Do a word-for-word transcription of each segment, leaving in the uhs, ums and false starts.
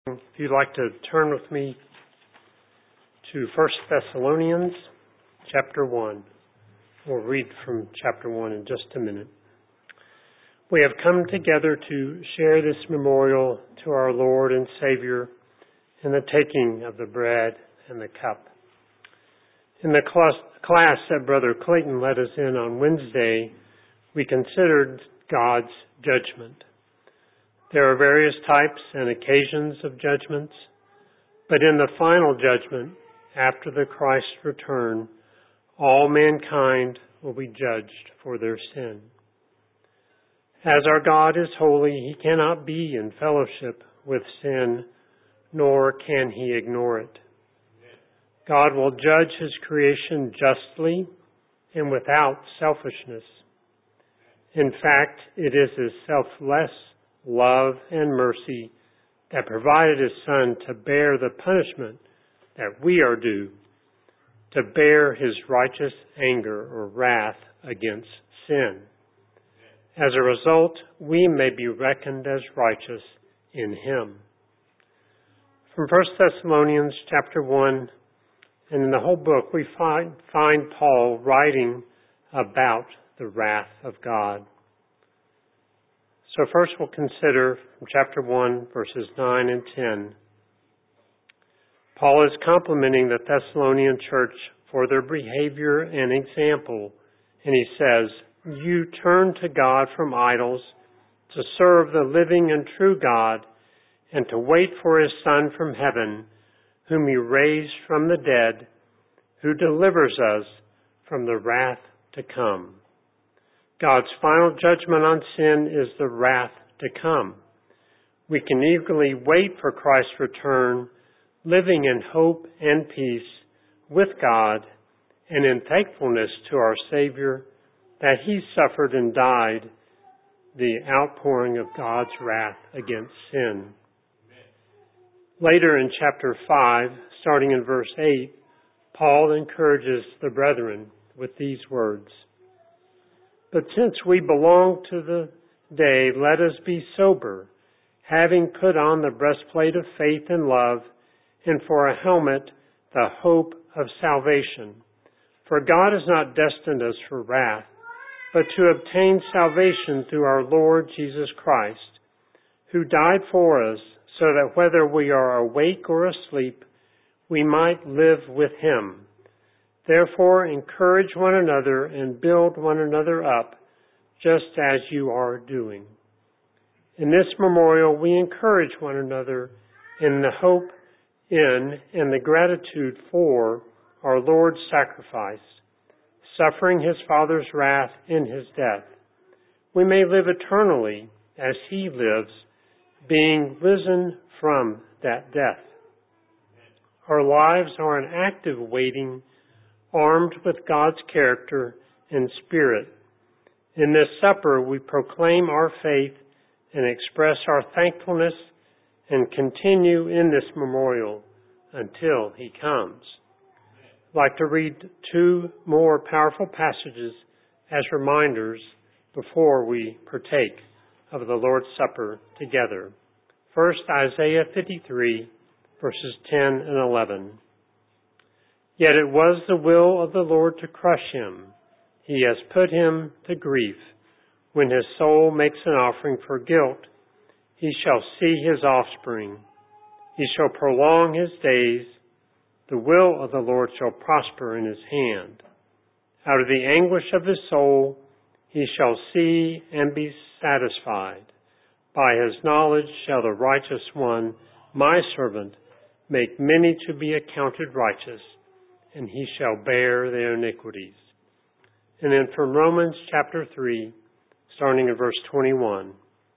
If you'd like to turn with me to First Thessalonians chapter one. We'll read from chapter one in just a minute. We have come together to share this memorial to our Lord and Savior in the taking of the bread and the cup. In the class that Brother Clayton led us in on Wednesday, we considered God's judgment. There are various types and occasions of judgments, but in the final judgment, after the Christ's return, all mankind will be judged for their sin. As our God is holy, He cannot be in fellowship with sin, nor can He ignore it. God will judge His creation justly and without selfishness. In fact, it is His selfless love and mercy that provided His Son to bear the punishment that we are due, to bear His righteous anger or wrath against sin. As a result, we may be reckoned as righteous in Him. From First Thessalonians chapter one, and in the whole book, we find, find Paul writing about the wrath of God. So first we'll consider from chapter one, verses nine and ten. Paul is complimenting the Thessalonian church for their behavior and example, and he says, "You turn to God from idols, to serve the living and true God, and to wait for His Son from heaven, whom He raised from the dead, who delivers us from the wrath to come." God's final judgment on sin is the wrath to come. We can eagerly wait for Christ's return, living in hope and peace with God and in thankfulness to our Savior that He suffered and died the outpouring of God's wrath against sin. Later in chapter five, starting in verse eight, Paul encourages the brethren with these words, "But since we belong to the day, let us be sober, having put on the breastplate of faith and love, and for a helmet, the hope of salvation. For God has not destined us for wrath, but to obtain salvation through our Lord Jesus Christ, who died for us, so that whether we are awake or asleep, we might live with Him. Therefore, encourage one another and build one another up, just as you are doing." In this memorial, we encourage one another in the hope in and the gratitude for our Lord's sacrifice, suffering His Father's wrath in His death. We may live eternally as He lives, being risen from that death. Our lives are an active waiting, armed with God's character and Spirit. In this supper, we proclaim our faith and express our thankfulness and continue in this memorial until He comes. I'd like to read two more powerful passages as reminders before we partake of the Lord's Supper together. First, Isaiah fifty-three, verses ten and eleven. "Yet it was the will of the Lord to crush him. He has put him to grief. When his soul makes an offering for guilt, he shall see his offspring. He shall prolong his days. The will of the Lord shall prosper in his hand. Out of the anguish of his soul, he shall see and be satisfied. By his knowledge shall the righteous one, my servant, make many to be accounted righteous, and he shall bear their iniquities." And then from Romans chapter three, starting in verse twenty-one.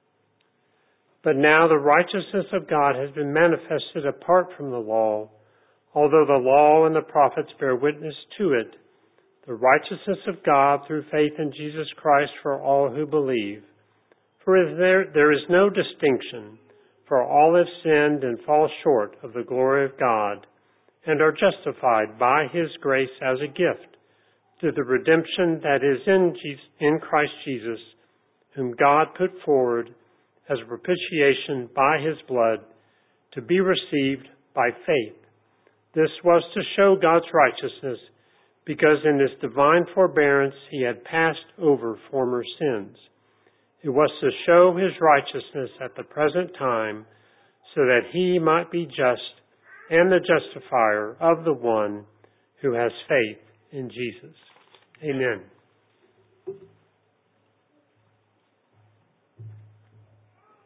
"But now the righteousness of God has been manifested apart from the law, although the law and the prophets bear witness to it, the righteousness of God through faith in Jesus Christ for all who believe. For there, there is no distinction, for all have sinned and fall short of the glory of God, and are justified by His grace as a gift, through the redemption that is in, Jesus, in Christ Jesus, whom God put forward as a propitiation by His blood to be received by faith. This was to show God's righteousness, because in His divine forbearance He had passed over former sins. It was to show His righteousness at the present time, so that He might be just and the justifier of the one who has faith in Jesus. Amen.